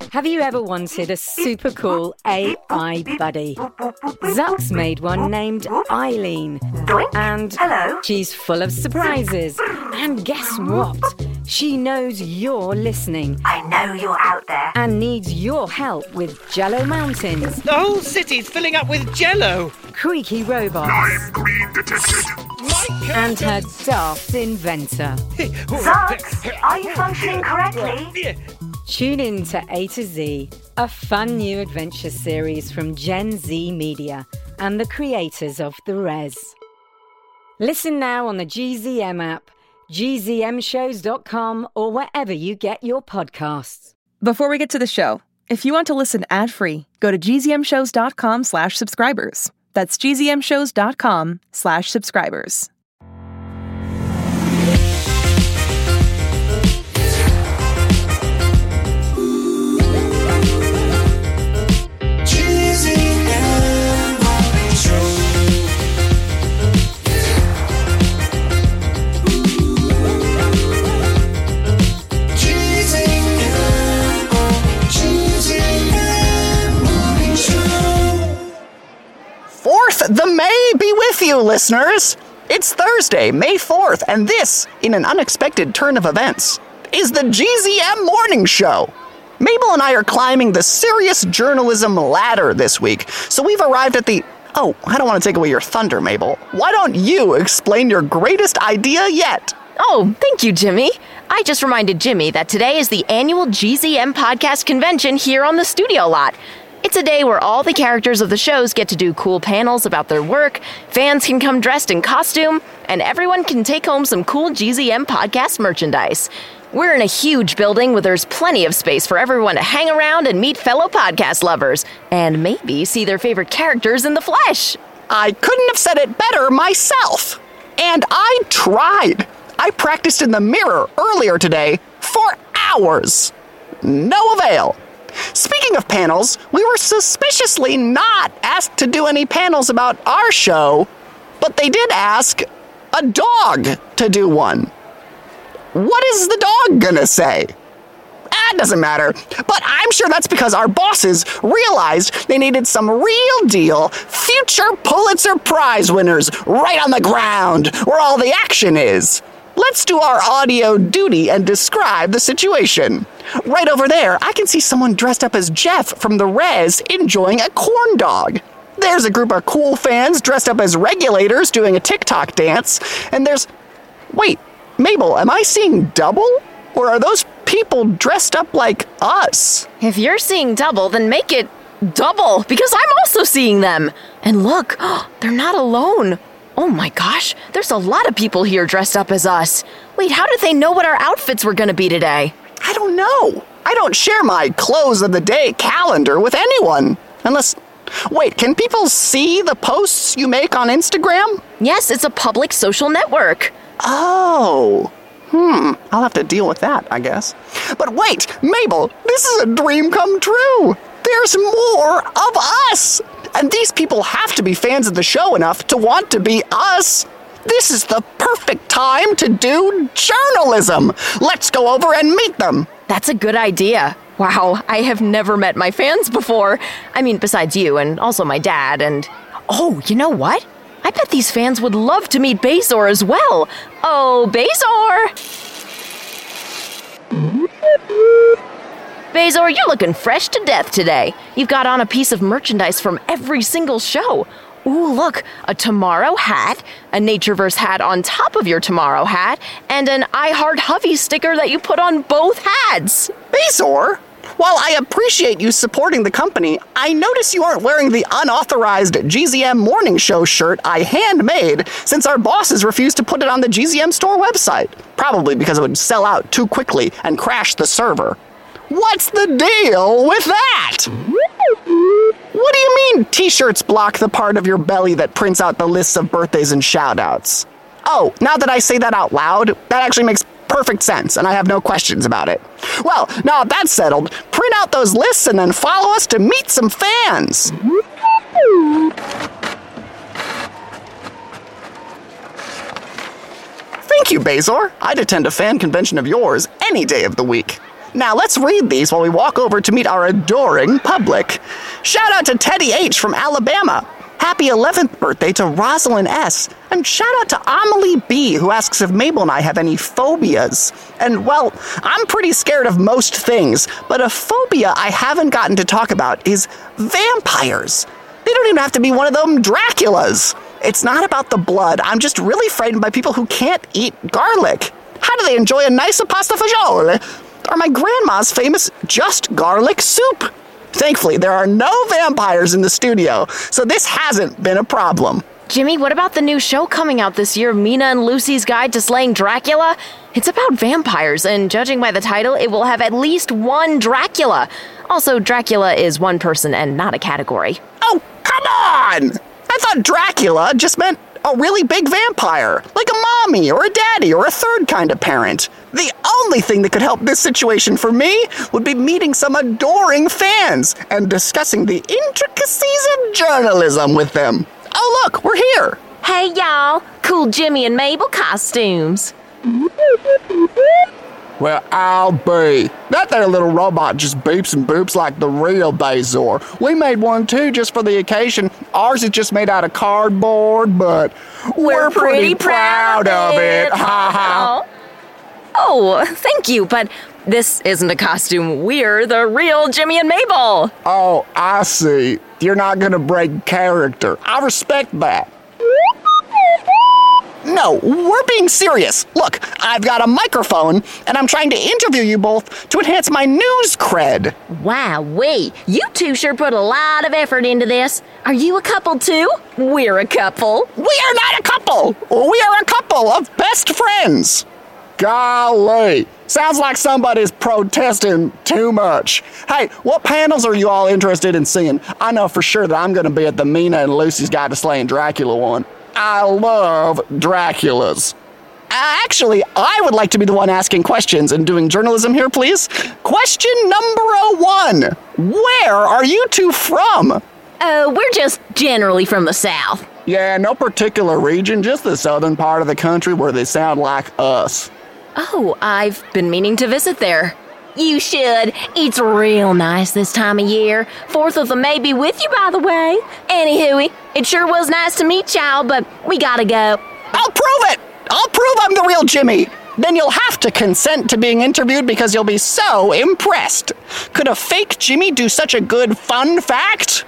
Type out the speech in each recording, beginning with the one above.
Have you ever wanted a super cool AI buddy? Zuck's made one named Eileen. And she's full of surprises. And guess what? She knows you're listening. I know you're out there. And needs your help with Jello Mountains. The whole city's filling up with Jello. Creaky robots. Lime green detected. And her daft inventor. Zucks, are you functioning correctly? Tune in to A to Z, a fun new adventure series from Gen Z Media and the creators of The Res. Listen now on the GZM app, gzmshows.com, or wherever you get your podcasts. Before we get to the show, if you want to listen ad-free, go to gzmshows.com/subscribers. That's gzmshows.com/subscribers. The May be with you, listeners! It's Thursday, May 4th, and this, in an unexpected turn of events, is the GZM Morning Show. Mabel and I are climbing the serious journalism ladder this week, so we've arrived at the... Oh, I don't want to take away your thunder, Mabel. Why don't you explain your greatest idea yet? Oh, thank you, Jimmy. I just reminded Jimmy that today is the annual GZM podcast convention here on the studio lot. It's a day where all the characters of the shows get to do cool panels about their work, fans can come dressed in costume, and everyone can take home some cool GZM podcast merchandise. We're in a huge building where there's plenty of space for everyone to hang around and meet fellow podcast lovers, and maybe see their favorite characters in the flesh. I couldn't have said it better myself. And I tried. I practiced in the mirror earlier today for hours. No avail. Speaking of panels, we were suspiciously not asked to do any panels about our show, but they did ask a dog to do one. What is the dog gonna say? It doesn't matter, but I'm sure that's because our bosses realized they needed some real deal future Pulitzer Prize winners right on the ground where all the action is. Let's do our audio duty and describe the situation. Right over there, I can see someone dressed up as Jeff from The Res enjoying a corn dog. There's a group of cool fans dressed up as regulators doing a TikTok dance. And there's... Wait, Mabel, am I seeing double? Or are those people dressed up like us? If you're seeing double, then make it double, because I'm also seeing them. And look, they're not alone. Oh my gosh, there's a lot of people here dressed up as us. Wait, how did they know what our outfits were gonna be today? I don't know. I don't share my clothes of the day calendar with anyone. Unless... Wait, can people see the posts you make on Instagram? Yes, it's a public social network. Oh. I'll have to deal with that, I guess. But wait, Mabel, this is a dream come true. There's more of us. And these people have to be fans of the show enough to want to be us. This is the perfect time to do journalism. Let's go over and meet them. That's a good idea. Wow, I have never met my fans before. I mean, besides you and also my dad and... Oh, you know what? I bet these fans would love to meet Bezor as well. Oh, Bezor! Bezor, you're looking fresh to death today. You've got on a piece of merchandise from every single show. Ooh, look, a Tomorrow hat, a Natureverse hat on top of your Tomorrow hat, and an I Heart Huffy sticker that you put on both hats. Bezor, while I appreciate you supporting the company, I notice you aren't wearing the unauthorized GZM Morning Show shirt I handmade since our bosses refused to put it on the GZM store website. Probably because it would sell out too quickly and crash the server. What's the deal with that? What do you mean t-shirts block the part of your belly that prints out the lists of birthdays and shout-outs? Oh, now that I say that out loud, that actually makes perfect sense, and I have no questions about it. Well, now that's settled, print out those lists and then follow us to meet some fans. Thank you, Bezor. I'd attend a fan convention of yours any day of the week. Now let's read these while we walk over to meet our adoring public. Shout out to Teddy H. from Alabama. Happy 11th birthday to Rosalind S. And shout out to Amelie B., who asks if Mabel and I have any phobias. And, well, I'm pretty scared of most things, but a phobia I haven't gotten to talk about is vampires. They don't even have to be one of them Draculas. It's not about the blood. I'm just really frightened by people who can't eat garlic. How do they enjoy a nice pasta fagioli? Or my grandma's famous just garlic soup? Thankfully, there are no vampires in the studio, so this hasn't been a problem. Jimmy, what about the new show coming out this year, Mina and Lucy's Guide to Slaying Dracula? It's about vampires, and judging by the title, it will have at least one Dracula. Also, Dracula is one person and not a category. Oh, come on! I thought Dracula just meant a really big vampire, like a mommy or a daddy or a third kind of parent. The only thing that could help this situation for me would be meeting some adoring fans and discussing the intricacies of journalism with them. Oh, look, we're here. Hey, y'all. Cool Jimmy and Mabel costumes. Well, I'll be. That there little robot just beeps and boops like the real Bazor. We made one too just for the occasion. Ours is just made out of cardboard, but we're pretty proud of it. Ha ha. Oh, thank you, but this isn't a costume. We're the real Jimmy and Mabel. Oh, I see. You're not gonna break character. I respect that. No, we're being serious. Look, I've got a microphone, and I'm trying to interview you both to enhance my news cred. Wowee, you two sure put a lot of effort into this. Are you a couple too? We're a couple. We are not a couple. We are a couple of best friends. Golly, sounds like somebody's protesting too much. Hey, what panels are you all interested in seeing? I know for sure that I'm going to be at the Mina and Lucy's Guide to Slaying Dracula one. I love Draculas. Actually, I would like to be the one asking questions and doing journalism here, please. Question number 1. Where are you two from? We're just generally from the South. Yeah, no particular region, just the southern part of the country where they sound like us. Oh, I've been meaning to visit there. You should. It's real nice this time of year. 4th of the May be with you, by the way. Anywho, it sure was nice to meet y'all, but we gotta go. I'll prove it! I'll prove I'm the real Jimmy. Then you'll have to consent to being interviewed because you'll be so impressed. Could a fake Jimmy do such a good fun fact?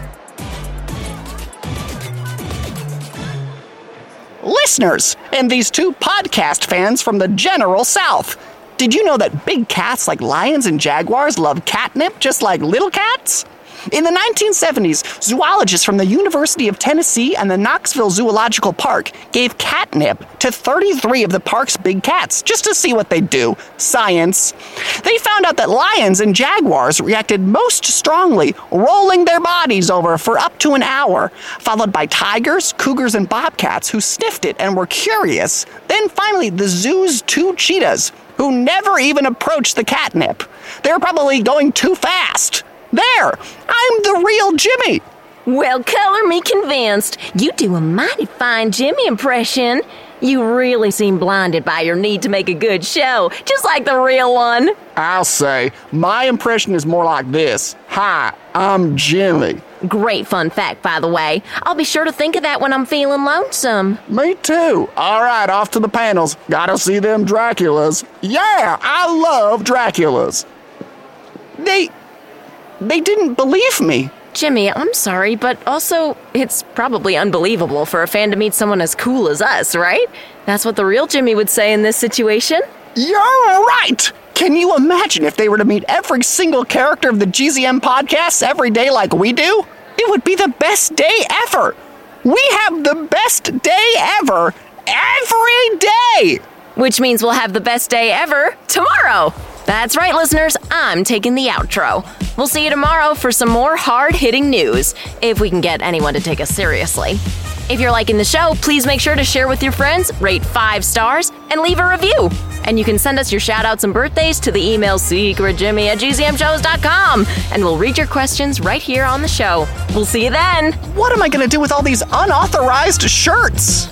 Listeners, and these two podcast fans from the general South. Did you know that big cats like lions and jaguars love catnip just like little cats? In the 1970s, zoologists from the University of Tennessee and the Knoxville Zoological Park gave catnip to 33 of the park's big cats just to see what they'd do. Science. They found out that lions and jaguars reacted most strongly, rolling their bodies over for up to an hour, followed by tigers, cougars, and bobcats who sniffed it and were curious. Then finally, the zoo's 2 cheetahs, who never even approached the catnip. They were probably going too fast. There! I'm the real Jimmy! Well, color me convinced. You do a mighty fine Jimmy impression. You really seem blinded by your need to make a good show, just like the real one. I'll say, my impression is more like this. Hi, I'm Jimmy. Great fun fact, by the way. I'll be sure to think of that when I'm feeling lonesome. Me too. All right, off to the panels. Gotta see them Draculas. Yeah, I love Draculas. They didn't believe me. Jimmy, I'm sorry, but also, it's probably unbelievable for a fan to meet someone as cool as us, right? That's what the real Jimmy would say in this situation. You're right! Can you imagine if they were to meet every single character of the GZM podcast every day like we do? It would be the best day ever! We have the best day ever every day! Which means we'll have the best day ever tomorrow! That's right, listeners, I'm taking the outro. We'll see you tomorrow for some more hard-hitting news, if we can get anyone to take us seriously. If you're liking the show, please make sure to share with your friends, rate 5 stars, and leave a review. And you can send us your shout-outs and birthdays to the email secretjimmy@gzmshows.com, and we'll read your questions right here on the show. We'll see you then! What am I gonna do with all these unauthorized shirts?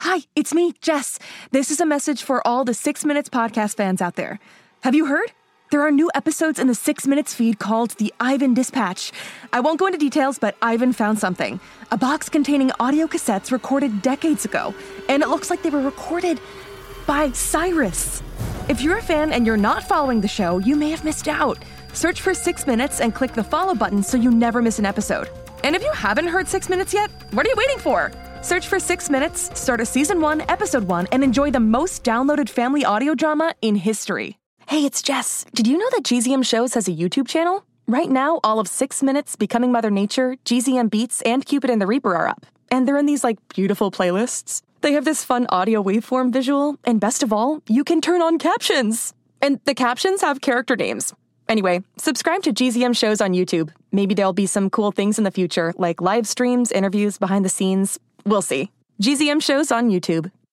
Hi, it's me, Jess. This is a message for all the 6 Minutes podcast fans out there. Have you heard? There are new episodes in the 6 Minutes feed called the Ivan Dispatch. I won't go into details, but Ivan found something. A box containing audio cassettes recorded decades ago, and it looks like they were recorded by Cyrus. If you're a fan and you're not following the show, you may have missed out. Search for 6 Minutes and click the follow button so you never miss an episode. And if you haven't heard 6 Minutes yet, what are you waiting for? Search for 6 Minutes, start a Season 1, Episode 1, and enjoy the most downloaded family audio drama in history. Hey, it's Jess. Did you know that GZM Shows has a YouTube channel? Right now, all of 6 Minutes, Becoming Mother Nature, GZM Beats, and Cupid and the Reaper are up. And they're in these, beautiful playlists. They have this fun audio waveform visual, and best of all, you can turn on captions. And the captions have character names. Anyway, subscribe to GZM Shows on YouTube. Maybe there'll be some cool things in the future, like live streams, interviews, behind the scenes. We'll see. GZM Shows on YouTube.